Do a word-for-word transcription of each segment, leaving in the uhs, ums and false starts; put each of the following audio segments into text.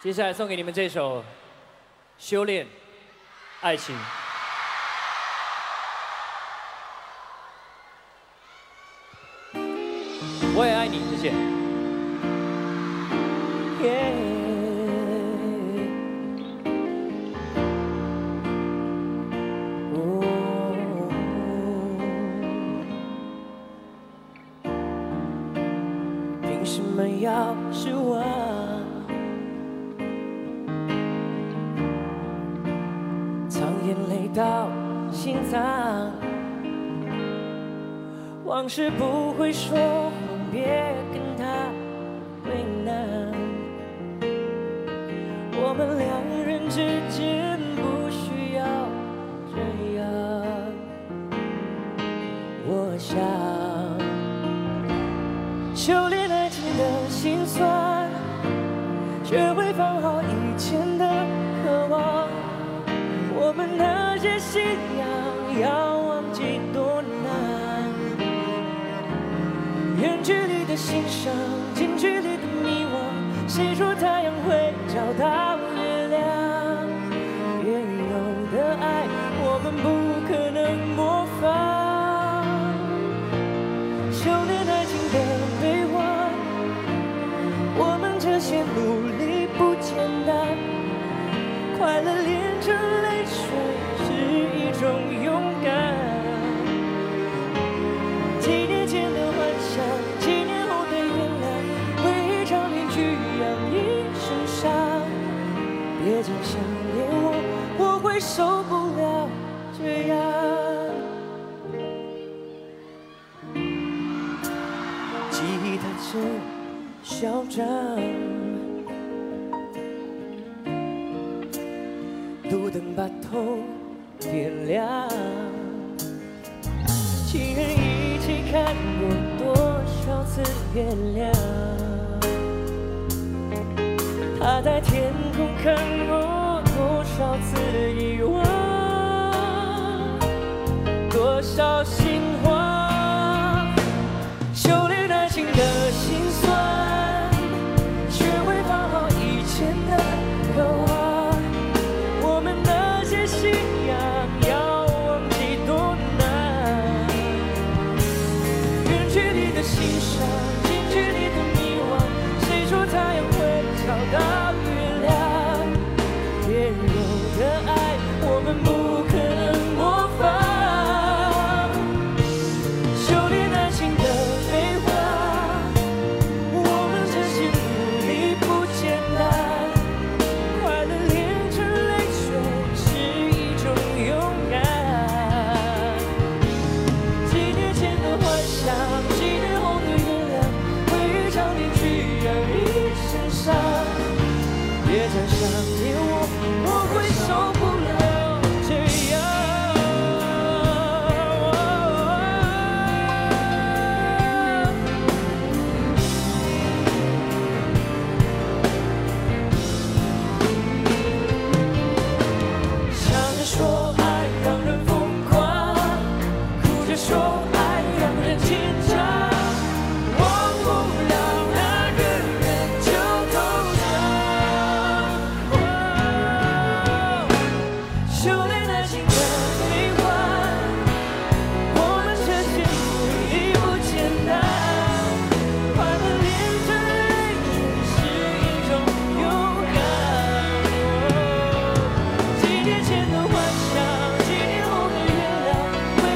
接下来送给你们这首《修炼爱情》。我也爱你，谢谢。Yeah 凭什么要是我？藏眼泪到心脏，往事不会说谎，别跟他为难。我们两人之间不需要这样，我想修炼爱情的心酸，学会放好以前的渴望。我们那些信仰要忘记多难，远距离的欣赏，近距离的迷惘。谁说太阳会找到月亮？别人有的爱，我们不可能模仿。修炼爱情的悲欢，我们这些努力不简单。快乐炼成泪水是一种勇敢。几年前的幻想，几年后的原谅，会一场面具养一身伤。别再想念我，我会受不了这样。吉他真嚣张，路灯把头点亮，情人一起看过多少次月亮？他在天空看过多少次遗忘？多少心慌？修炼爱情的心酸，学会放好以前的渴望。信仰要忘记多难，远距离的欣赏，近距离的迷惘。谁说太阳会找到月亮？别人有的爱，我们不可能模仿。修炼爱情的悲欢，我们这些努力不简单。快乐炼成泪水。勇敢，几年前的幻想，几年后的原谅，会一场面具让一身伤。别再想念我，我会受不了这样。想着说。说爱让人紧张，忘不了那个人就投降。修炼爱情的悲欢，我们这些努力不简单。快乐炼成泪水是一种勇敢。几年前的幻想，几年后的原谅。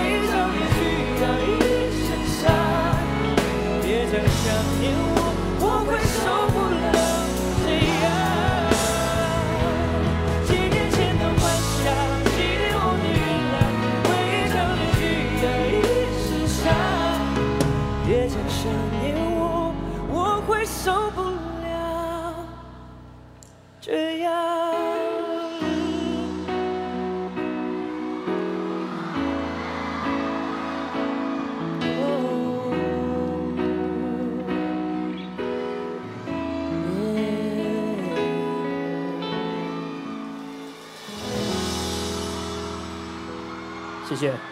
别再想念我，我会受不了这样。几年前的幻想，几年后的原谅，会一场面具养一身伤。别再想念我，我会受不了这样。谢谢。